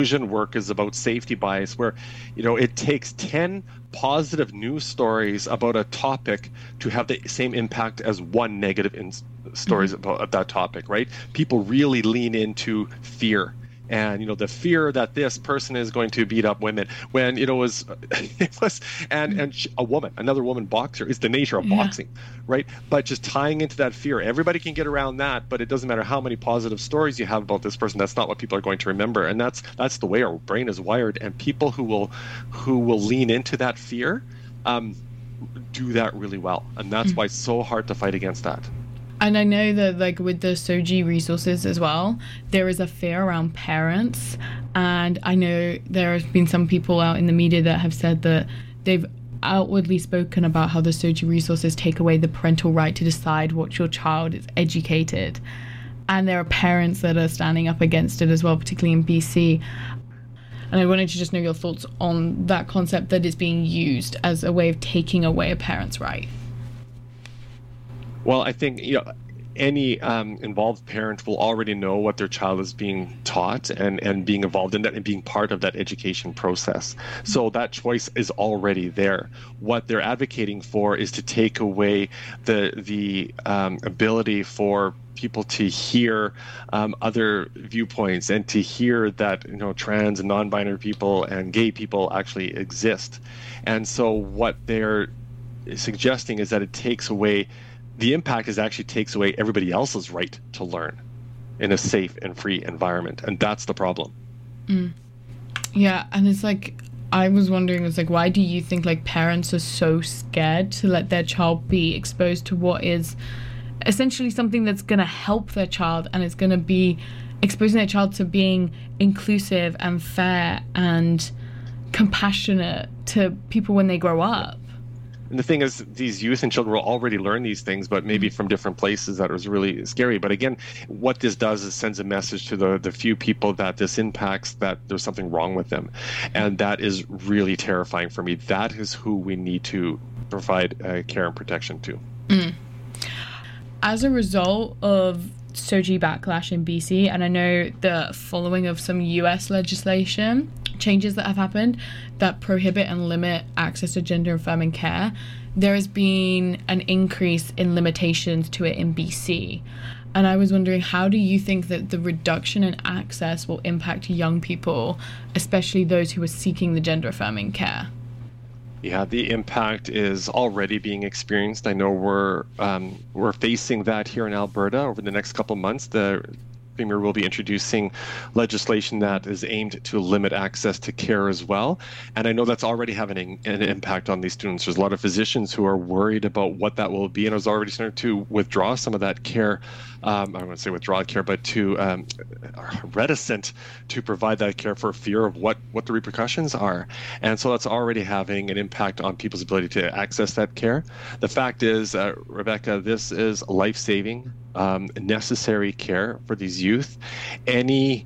work is about safety bias, where it takes 10 positive news stories about a topic to have the same impact as one negative stories about that topic, right? People really lean into fear. And the fear that this person is going to beat up women, when it was another woman boxer, is the nature of boxing, right? But just tying into that fear, everybody can get around that, but it doesn't matter how many positive stories you have about this person. That's not what people are going to remember, and that's the way our brain is wired. And people who will lean into that fear do that really well, and that's why it's so hard to fight against that. And I know that, like, with the SOGI resources as well, there is a fear around parents. And I know there has been some people out in the media that have said that they've outwardly spoken about how the SOGI resources take away the parental right to decide what your child is educated. And there are parents that are standing up against it as well, particularly in BC. And I wanted to just know your thoughts on that concept that is being used as a way of taking away a parent's right. Well, I think any involved parent will already know what their child is being taught and being involved in that and being part of that education process. So that choice is already there. What they're advocating for is to take away the ability for people to hear other viewpoints and to hear that trans and non-binary people and gay people actually exist. And so what they're suggesting is that it takes away. The impact actually takes away everybody else's right to learn in a safe and free environment. And that's the problem. Yeah. And it's like, I was wondering, it's like, why do you think like parents are so scared to let their child be exposed to what is essentially something that's going to help their child, and it's going to be exposing their child to being inclusive and fair and compassionate to people when they grow up? And the thing is, these youth and children will already learn these things, but maybe from different places. That was really scary. But again, what this does is sends a message to the few people that this impacts, that there's something wrong with them. And that is really terrifying for me. That is who we need to provide care and protection to. As a result of SOGI backlash in BC, and I know the following of some US legislation changes that have happened that prohibit and limit access to gender affirming care, there has been an increase in limitations to it in BC. And I was wondering, how do you think that the reduction in access will impact young people, especially those who are seeking the gender affirming care? Yeah, the impact is already being experienced. I know we're facing that here in Alberta over the next couple of months. The Premier will be introducing legislation that is aimed to limit access to care as well. And I know that's already having an impact on these students. There's a lot of physicians who are worried about what that will be, and I was already starting to withdraw some of that care. I don't want to say withdraw care, but to reticent to provide that care for fear of what the repercussions are. And so that's already having an impact on people's ability to access that care. The fact is, Rebecca, this is life-saving, necessary care for these youth. Any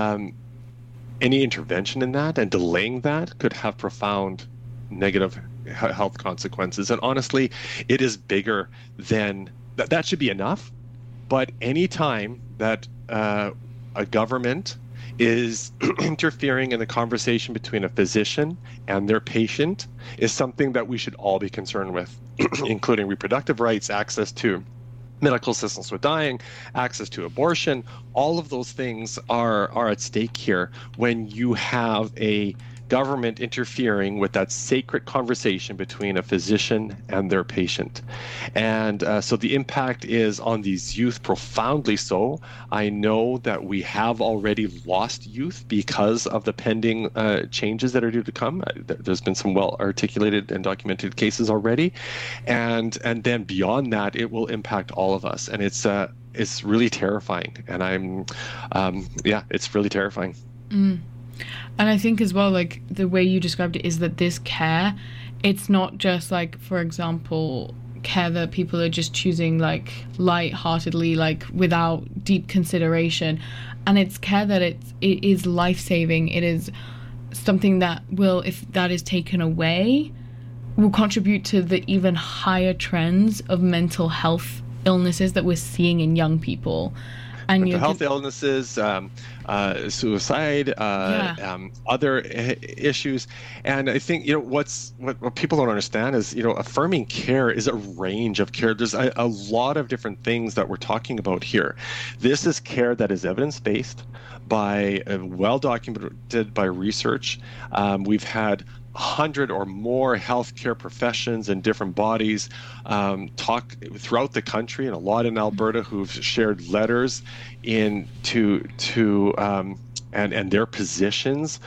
intervention in that and delaying that could have profound negative health consequences. And honestly, it is bigger than that should be enough. But any time that a government is interfering in the conversation between a physician and their patient is something that we should all be concerned with, including reproductive rights, access to medical assistance with dying, access to abortion. All of those things are at stake here when you have a government interfering with that sacred conversation between a physician and their patient. And so the impact is on these youth profoundly so. I know that we have already lost youth because of the pending changes that are due to come. There's been some well-articulated and documented cases already. And then beyond that, it will impact all of us. And it's really terrifying. And it's really terrifying. And I think as well, like, the way you described it is that this care, it's not just like, for example, care that people are just choosing like lightheartedly, like without deep consideration. And it's care that it is life-saving. It is something that will, if that is taken away, will contribute to the even higher trends of mental health illnesses that we're seeing in young people. And mental health illnesses, suicide, other issues. And I think, what people don't understand is, affirming care is a range of care. There's a lot of different things that we're talking about here. This is care that is evidence-based, well documented by research. We've had 100 or more healthcare professions and different bodies talk throughout the country, and a lot in Alberta, who've shared letters and their positions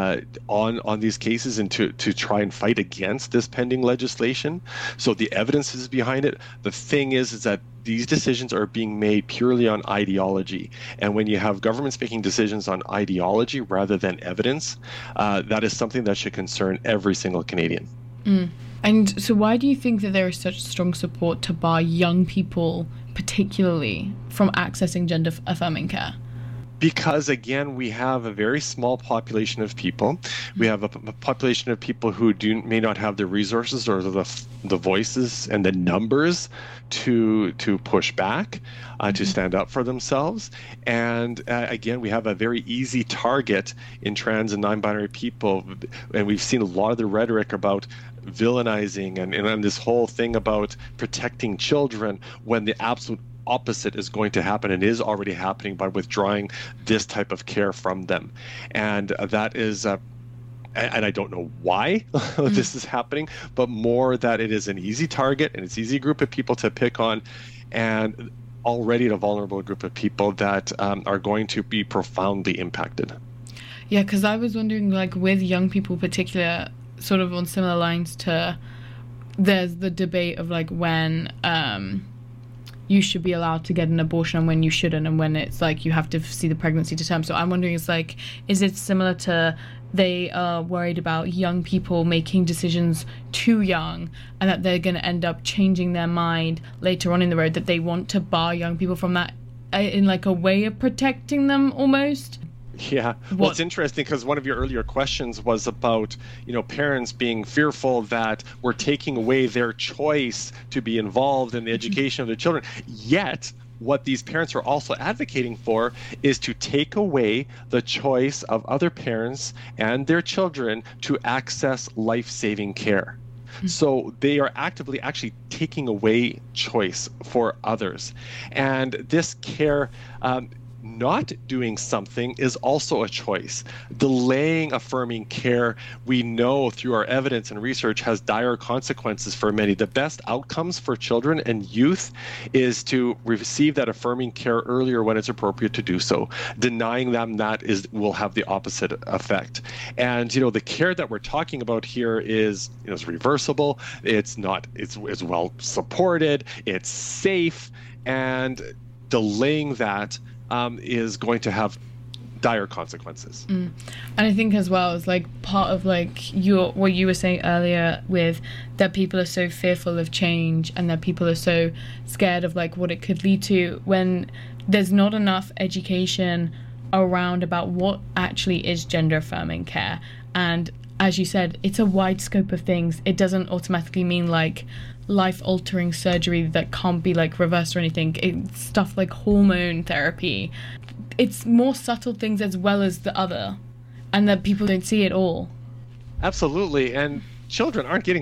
on these cases, and to try and fight against this pending legislation. So the evidence is behind it. The thing is that these decisions are being made purely on ideology. And when you have governments making decisions on ideology rather than evidence, that is something that should concern every single Canadian. And so why do you think that there is such strong support to bar young people, particularly, from accessing gender-affirming care? Because, again, we have a very small population of people. We have a population of people who may not have the resources or the voices and the numbers to push back, to stand up for themselves. And again, we have a very easy target in trans and non-binary people. And we've seen a lot of the rhetoric about villainizing and this whole thing about protecting children, when the absolute opposite is going to happen and is already happening by withdrawing this type of care from them. And that is and I don't know why this is happening, but more that it is an easy target and it's an easy group of people to pick on, and already a vulnerable group of people that are going to be profoundly impacted. Yeah, because I was wondering, like, with young people in particular, sort of on similar lines to, there's the debate of, like, when you should be allowed to get an abortion and when you shouldn't, and when it's like you have to see the pregnancy to term. So I'm wondering, is it similar to, they are worried about young people making decisions too young, and that they're going to end up changing their mind later on in the road, that they want to bar young people from that in like a way of protecting them almost? Yeah. Well, it's interesting because one of your earlier questions was about, parents being fearful that we're taking away their choice to be involved in the education of their children. Yet, what these parents are also advocating for is to take away the choice of other parents and their children to access life-saving care. So they are actively actually taking away choice for others. And this care, not doing something is also a choice. Delaying affirming care, we know through our evidence and research, has dire consequences for many. The best outcomes for children and youth is to receive that affirming care earlier when it's appropriate to do so. Denying them that will have the opposite effect. And the care that we're talking about here is reversible. It's well supported. It's safe, and delaying that is going to have dire consequences. And I think as well, it's like part of like what you were saying earlier, with that people are so fearful of change and that people are so scared of like what it could lead to, when there's not enough education around about what actually is gender affirming care. And as you said, it's a wide scope of things. It doesn't automatically mean like life-altering surgery that can't be like reversed or anything. It's stuff like hormone therapy. It's more subtle things as well as the other, and that people don't see it all. Absolutely. And children aren't getting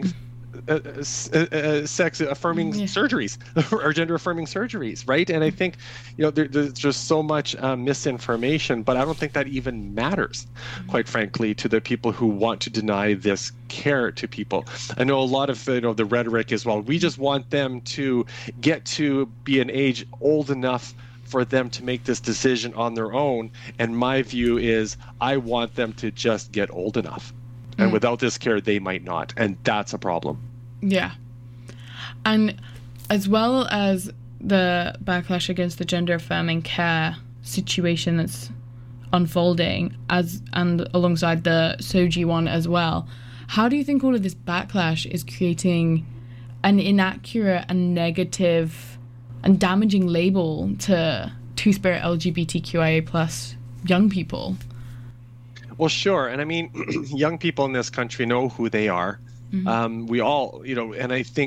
sex-affirming surgeries or gender-affirming surgeries, right? And I think, there's just so much misinformation, but I don't think that even matters, quite frankly, to the people who want to deny this care to people. I know a lot of the rhetoric is, well, we just want them to get to be an age old enough for them to make this decision on their own. And my view is, I want them to just get old enough. And without this care, they might not. And that's a problem. Yeah. And as well as the backlash against the gender affirming care situation that's unfolding, and alongside the SOGI one as well, how do you think all of this backlash is creating an inaccurate and negative and damaging label to Two-Spirit LGBTQIA plus young people? Well, sure. And I mean, young people in this country know who they are. We all, and I think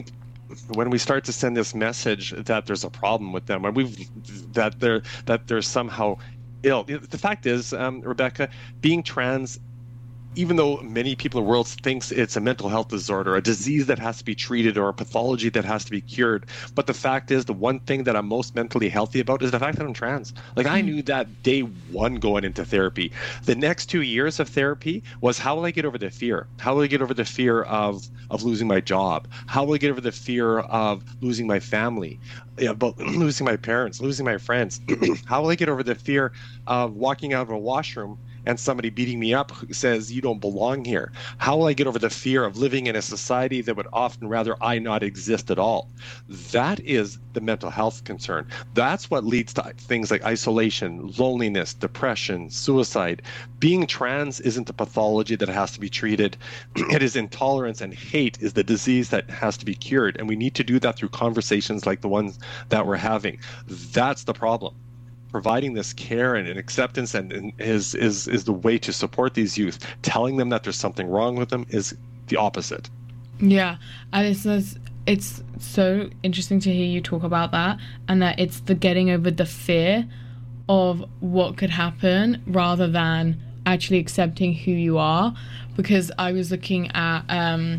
when we start to send this message that there's a problem with them, that they're somehow ill. The fact is, Rebecca, being trans, even though many people in the world thinks it's a mental health disorder, a disease that has to be treated or a pathology that has to be cured. But the fact is, the one thing that I'm most mentally healthy about is the fact that I'm trans. Like, I knew that day one going into therapy. The next 2 years of therapy was, how will I get over the fear? How will I get over the fear of losing my job? How will I get over the fear of losing my family? About losing my parents, losing my friends? How will I get over the fear of walking out of a washroom and somebody beating me up who says, you don't belong here? How will I get over the fear of living in a society that would often rather I not exist at all? That is the mental health concern. That's what leads to things like isolation, loneliness, depression, suicide. Being trans isn't a pathology that has to be treated. It is intolerance, and hate is the disease that has to be cured. And we need to do that through conversations like the ones that we're having. That's the problem. Providing this care and acceptance and is the way to support these youth. Telling them that there's something wrong with them is the opposite. Yeah, and it's so interesting to hear you talk about that, and that it's the getting over the fear of what could happen rather than actually accepting who you are. Because I was looking at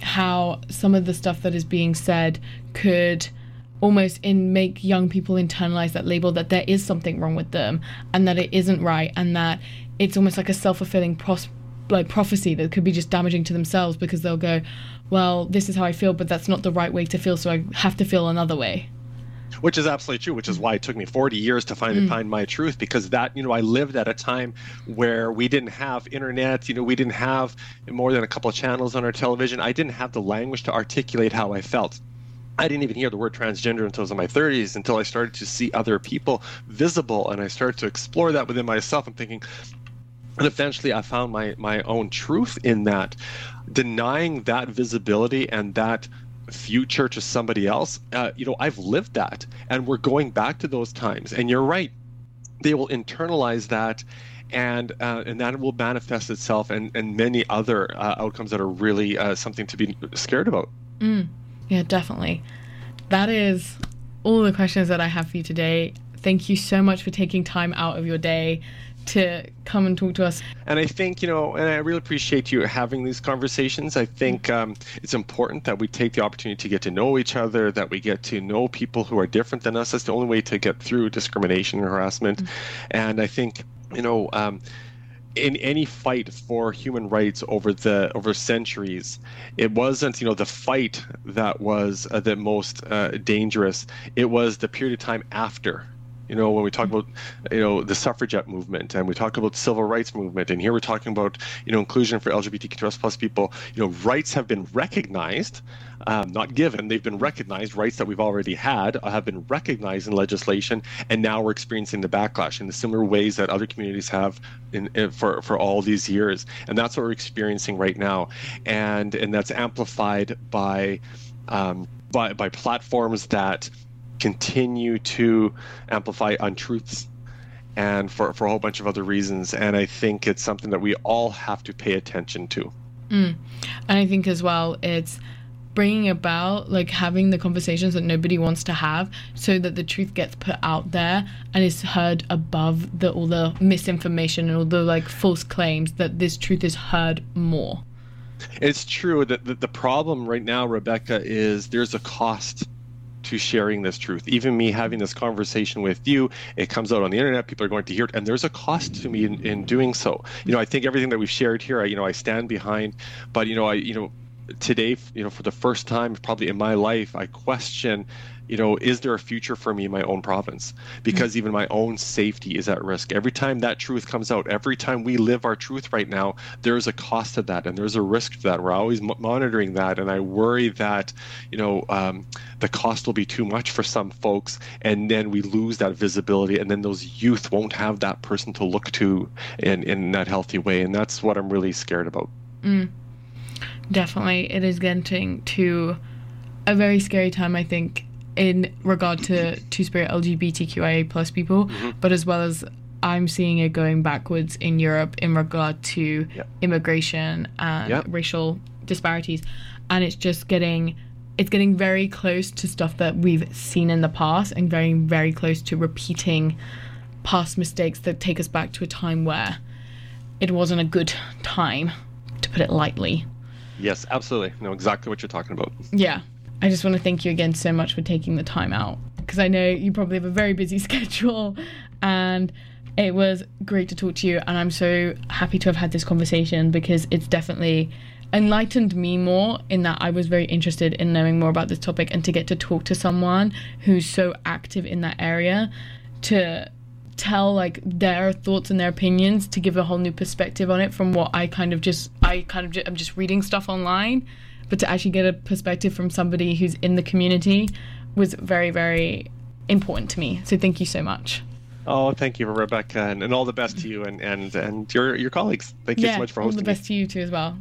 how some of the stuff that is being said could almost make young people internalize that label that there is something wrong with them and that it isn't right, and that it's almost like a self-fulfilling prophecy that could be just damaging to themselves, because they'll go, well, this is how I feel, but that's not the right way to feel, so I have to feel another way. Which is absolutely true, which is why it took me 40 years to find my truth, because that, I lived at a time where we didn't have internet, we didn't have more than a couple of channels on our television. I didn't have the language to articulate how I felt. I didn't even hear the word transgender until I was in my 30s, until I started to see other people visible, and I started to explore that within myself. I'm thinking, and eventually I found my own truth in that. Denying that visibility and that future to somebody else, I've lived that, and we're going back to those times. And you're right, they will internalize that, and that will manifest itself and many other outcomes that are really something to be scared about. Yeah, definitely. That is all the questions that I have for you today. Thank you so much for taking time out of your day to come and talk to us. And I think, and I really appreciate you having these conversations. I think it's important that we take the opportunity to get to know each other, that we get to know people who are different than us. That's the only way to get through discrimination and harassment. And I think, in any fight for human rights over centuries, it wasn't the fight that was the most dangerous. It was the period of time after. When we talk about the suffragette movement, and we talk about the civil rights movement, and here we're talking about inclusion for LGBTQ+ people. Rights have been recognized, not given. They've been recognized. Rights that we've already had have been recognized in legislation, and now we're experiencing the backlash in the similar ways that other communities have for all these years. And that's what we're experiencing right now, and that's amplified by platforms that continue to amplify untruths, and for a whole bunch of other reasons. And I think it's something that we all have to pay attention to. And I think as well, it's bringing about having the conversations that nobody wants to have, so that the truth gets put out there and is heard above all the misinformation and all the false claims, that this truth is heard more. It's true that the problem right now, Rebecca, is there's a cost to sharing this truth. Even me having this conversation with you, it comes out on the internet, people are going to hear it, and there's a cost to me in doing so. I think everything that we've shared here, I stand behind, but today, for the first time probably in my life, I question, is there a future for me in my own province? Because even my own safety is at risk. Every time that truth comes out, every time we live our truth right now, there's a cost to that, and there's a risk to that. We're always monitoring that, and I worry that, the cost will be too much for some folks, and then we lose that visibility, and then those youth won't have that person to look to in that healthy way, and that's what I'm really scared about. Definitely, it is getting to a very scary time, I think, in regard to Two-Spirit LGBTQIA+ people, but as well as I'm seeing it going backwards in Europe in regard to immigration and racial disparities. And it's it's getting very close to stuff that we've seen in the past and very, very close to repeating past mistakes that take us back to a time where it wasn't a good time, to put it lightly. Yes, absolutely. Know exactly what you're talking about. Yeah. I just want to thank you again so much for taking the time out, because I know you probably have a very busy schedule, and it was great to talk to you, and I'm so happy to have had this conversation because it's definitely enlightened me more in that I was very interested in knowing more about this topic, and to get to talk to someone who's so active in that area to tell like their thoughts and their opinions, to give a whole new perspective on it from what I'm just reading stuff online, but to actually get a perspective from somebody who's in the community was very, very important to me. So thank you so much. Oh, thank you, Rebecca, and all the best to you and your colleagues. Thank you so much for hosting all the best to you too as well.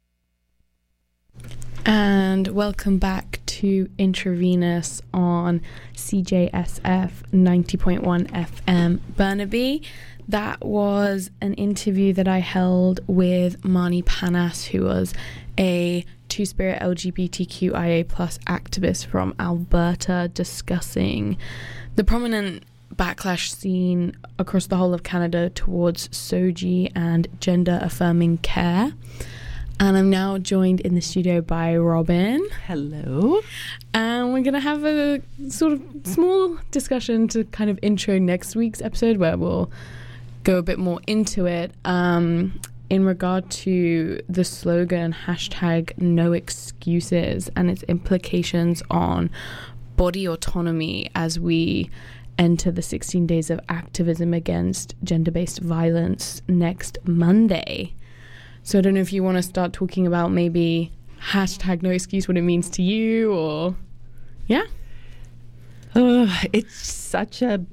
And welcome back to Intravenous on CJSF 90.1 FM Burnaby. That was an interview that I held with Marnie Panas, who was a Two-Spirit LGBTQIA+ activist from Alberta, discussing the prominent backlash scene across the whole of Canada towards SOGI and gender-affirming care. And I'm now joined in the studio by Robin. Hello. And we're going to have a sort of small discussion to kind of intro next week's episode, where we'll go a bit more into it. In regard to the slogan #NoExcuses and its implications on body autonomy as we enter the 16 days of activism against gender-based violence next Monday. So I don't know if you want to start talking about maybe #NoExcuse, what it means to you, or yeah. It's such a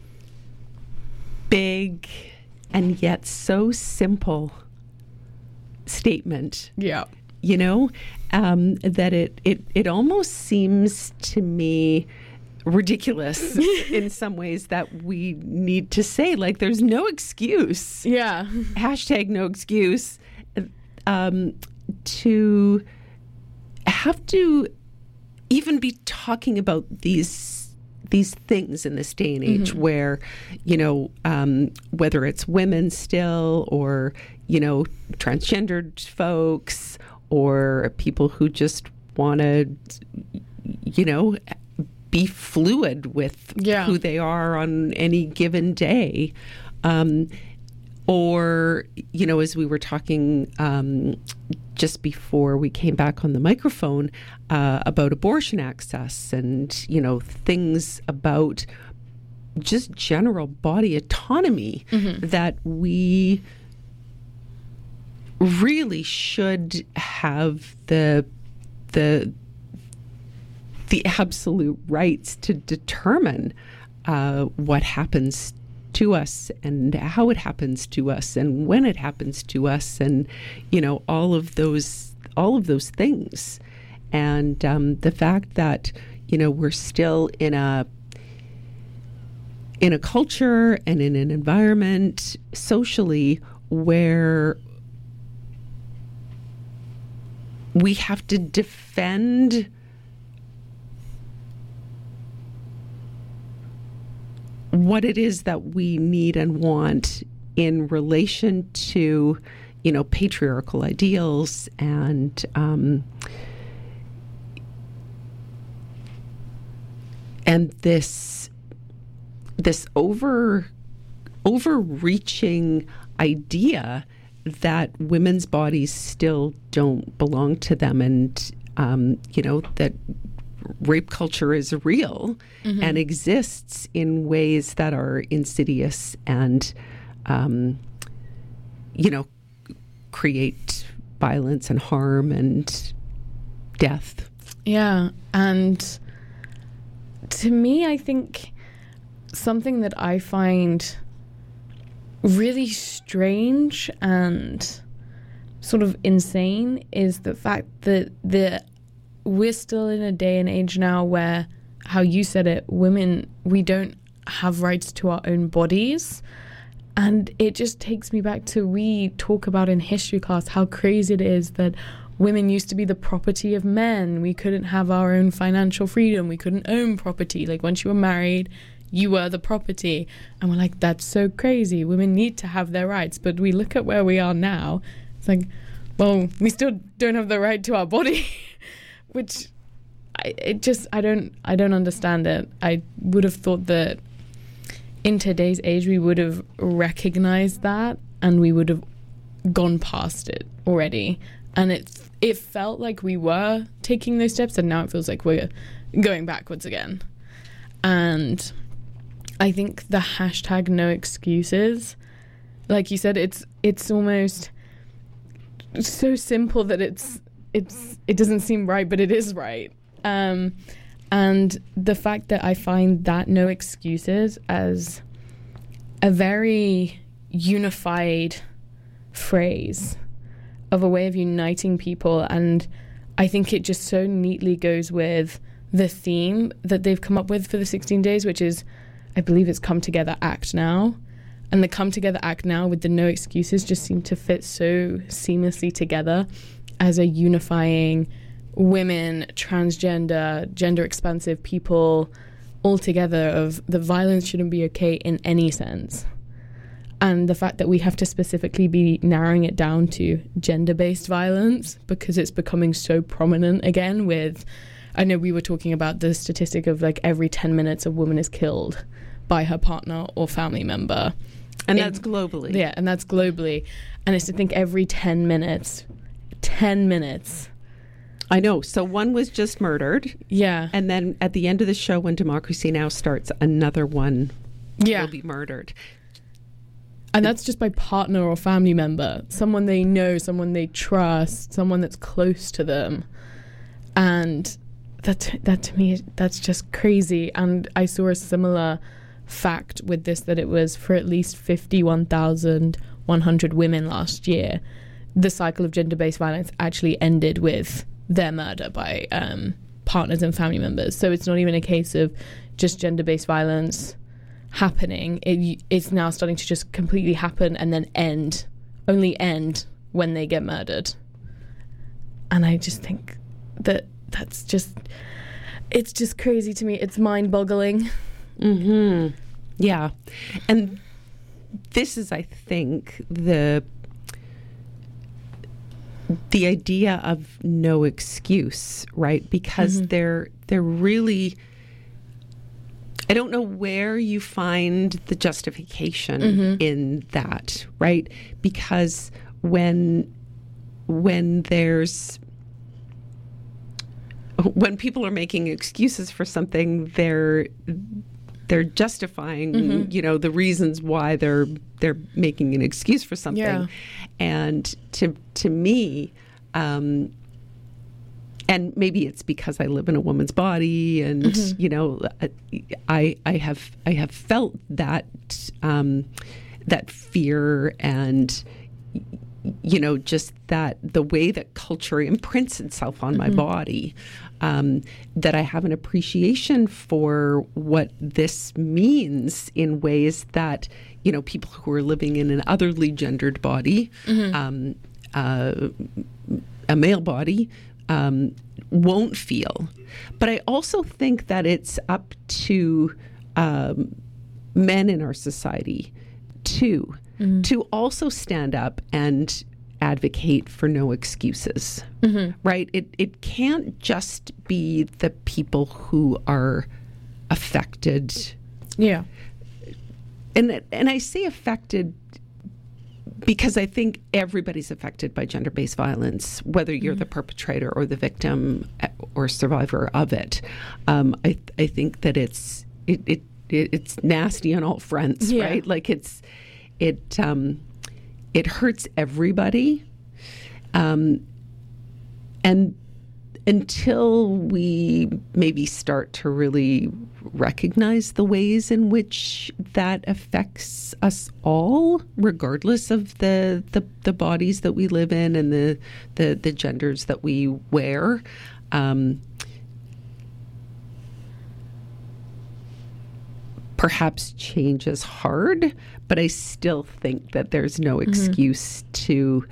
big and yet so simple statement. Yeah. You know, that it almost seems to me ridiculous in some ways that we need to say, like, there's no excuse. Yeah. #NoExcuse. To have to even be talking about these things in this day and age, mm-hmm. where, you know, whether it's women still, or, you know, transgendered folks, or people who just want to, you know, be fluid with who they are on any given day. Or, you know, as we were talking just before we came back on the microphone about abortion access and, you know, things about just general body autonomy, mm-hmm. that we really should have the absolute rights to determine what happens to us and how it happens to us and when it happens to us, and, you know, all of those things. And the fact that, you know, we're still in a culture and in an environment socially where we have to defend what it is that we need and want in relation to, you know, patriarchal ideals and this overreaching idea that women's bodies still don't belong to them, and you know, that rape culture is real, mm-hmm. and exists in ways that are insidious and, you know, create violence and harm and death. Yeah. And to me, I think something that I find really strange and sort of insane is the fact that we're still in a day and age now where, how you said it, women, we don't have rights to our own bodies. And it just takes me back to, we talk about in history class how crazy it is that women used to be the property of men. We couldn't have our own financial freedom. We couldn't own property. Like, once you were married, you were the property. And we're like, that's so crazy. Women need to have their rights. But we look at where we are now. It's like, well, we still don't have the right to our body, which I don't understand it. I would have thought that in today's age, we would have recognized that and we would have gone past it already. And it felt like we were taking those steps, and now it feels like we're going backwards again. And I think the hashtag no excuses, like you said, it's almost so simple that it doesn't seem right, but it is right. And the fact that I find that no excuses as a very unified phrase of a way of uniting people, and I think it just so neatly goes with the theme that they've come up with for the 16 days, which is, I believe it's Come Together, Act Now. And the Come Together, Act Now with the no excuses just seem to fit so seamlessly together as a unifying women, transgender, gender expansive people all together of the violence shouldn't be okay in any sense. And the fact that we have to specifically be narrowing it down to gender-based violence because it's becoming so prominent again with, I know we were talking about the statistic of like every 10 minutes a woman is killed by her partner or family member. And that's globally. Yeah, and that's globally. And it's to think every 10 minutes. I know. So one was just murdered. Yeah. And then at the end of the show, when Democracy Now! Starts, another one will be murdered. And that's just by partner or family member, someone they know, someone they trust, someone that's close to them. And that to me, that's just crazy. And I saw a similar fact with this, that it was for at least 51,100 women last year, the cycle of gender-based violence actually ended with their murder by partners and family members. So it's not even a case of just gender-based violence happening. It's now starting to just completely happen and then only end when they get murdered. And I just think that it's just crazy to me. It's mind-boggling. Mm-hmm. Yeah. And this is, I think, the idea of no excuse, right? Because they're really, I don't know where you find the justification in that, right? Because when people are making excuses for something, they're justifying, the reasons why they're making an excuse for something. Yeah. And to me, and maybe it's because I live in a woman's body, and I have felt that that fear, and just that the way that culture imprints itself on my body, that I have an appreciation for what this means in ways that, people who are living in an otherly gendered body, a male body, won't feel. But I also think that it's up to men in our society too, to also stand up and advocate for no excuses, right? It can't just be the people who are affected. Yeah. And I say affected because I think everybody's affected by gender-based violence, whether you're the perpetrator or the victim or survivor of it. I think that it's nasty on all fronts, right? Like it hurts everybody, and until we maybe start to really recognize the ways in which that affects us all, regardless of the bodies that we live in and the genders that we wear, perhaps change is hard, but I still think that there's no excuse to,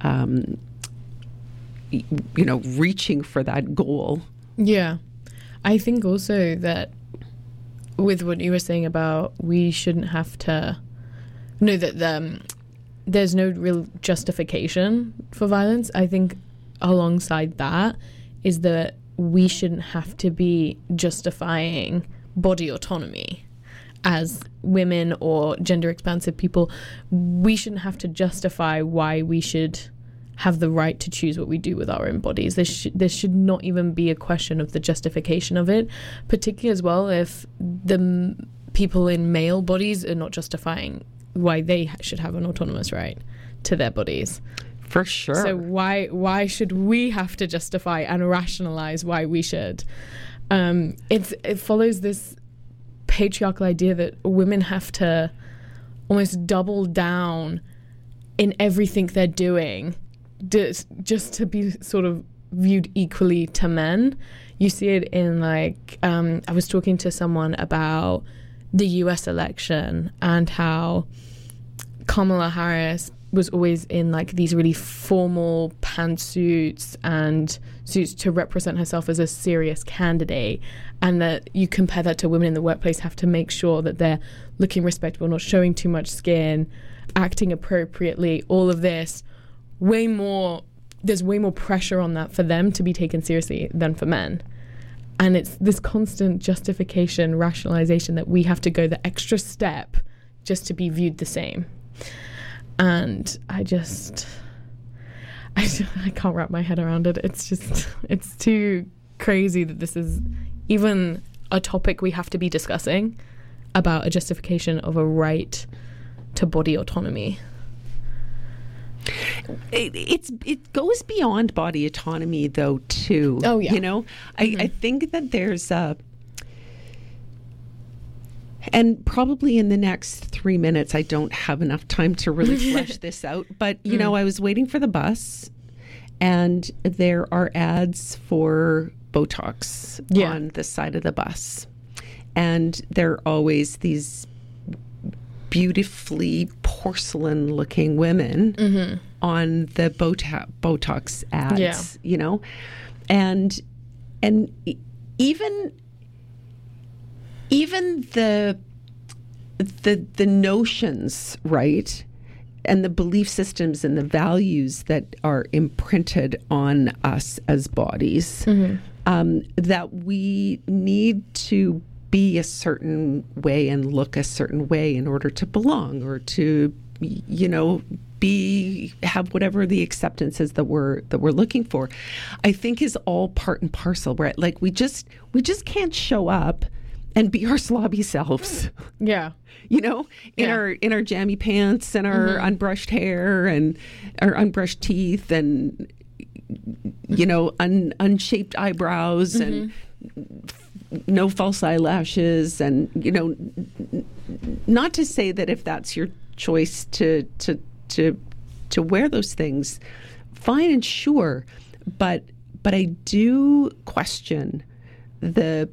reaching for that goal. Yeah. I think also that with what you were saying about we shouldn't have to know that there's no real justification for violence. I think alongside that is that we shouldn't have to be justifying body autonomy as women or gender expansive people. We shouldn't have to justify why we should have the right to choose what we do with our own bodies. There should not even be a question of the justification of it, particularly as well if the people in male bodies are not justifying why they should have an autonomous right to their bodies. For sure. So why should we have to justify and rationalize why we should? It follows this patriarchal idea that women have to almost double down in everything they're doing just to be sort of viewed equally to men. You see it in I was talking to someone about the US election and how Kamala Harris was always in these really formal pantsuits and suits to represent herself as a serious candidate, and that you compare that to women in the workplace have to make sure that they're looking respectable, not showing too much skin, acting appropriately, all of this. There's way more pressure on that for them to be taken seriously than for men. And it's this constant justification, rationalization that we have to go the extra step just to be viewed the same. And I can't wrap my head around it. It's too crazy that this is even a topic we have to be discussing about a justification of a right to body autonomy. It goes beyond body autonomy, though, too. Oh, yeah. I think that there's and probably in the next 3 minutes, I don't have enough time to really flesh this out. But, I was waiting for the bus, and there are ads for Botox on the side of the bus. And there are always these beautifully porcelain-looking women on the Botox ads, and even the notions, right, and the belief systems and the values that are imprinted on us as bodies, that we need to be a certain way and look a certain way in order to belong or to, have whatever the acceptance is that we're looking for, I think is all part and parcel, right? Like we just can't show up and be our slobby selves. Yeah. In our jammy pants and our unbrushed hair and our unbrushed teeth and unshaped eyebrows and no false eyelashes, and not to say that if that's your choice to wear those things, fine and sure, but I do question the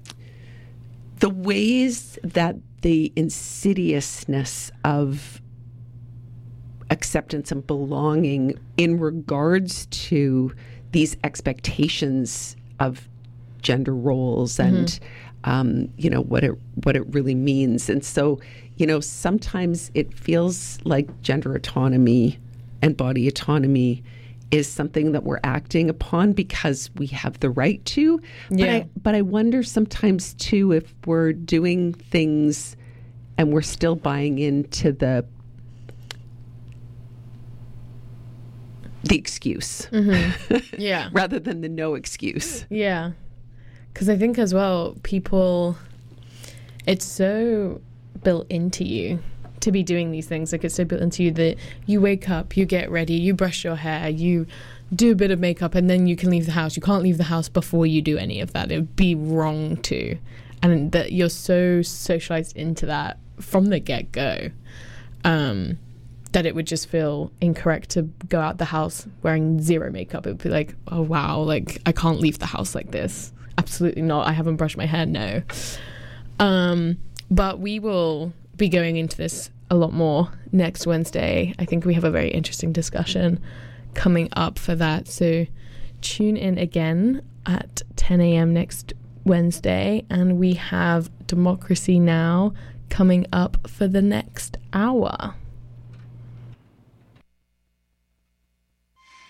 ways that the insidiousness of acceptance and belonging in regards to these expectations of gender roles and what it really means. And so sometimes it feels like gender autonomy and body autonomy is something that we're acting upon because we have the right to. But I wonder sometimes too if we're doing things and we're still buying into the excuse rather than the no excuse. Yeah. Because I think as well, people, it's so built into you to be doing these things. Like it's so built into you that you wake up, you get ready, you brush your hair, you do a bit of makeup, and then you can leave the house. You can't leave the house before you do any of that. It would be wrong to. And that you're so socialized into that from the get-go that it would just feel incorrect to go out the house wearing zero makeup. It would be like, oh, wow, like I can't leave the house like this. Absolutely not. I haven't brushed my hair. No. But we will be going into this a lot more next Wednesday. I think we have a very interesting discussion coming up for that. So tune in again at 10 a.m. next Wednesday. And we have Democracy Now! Coming up for the next hour.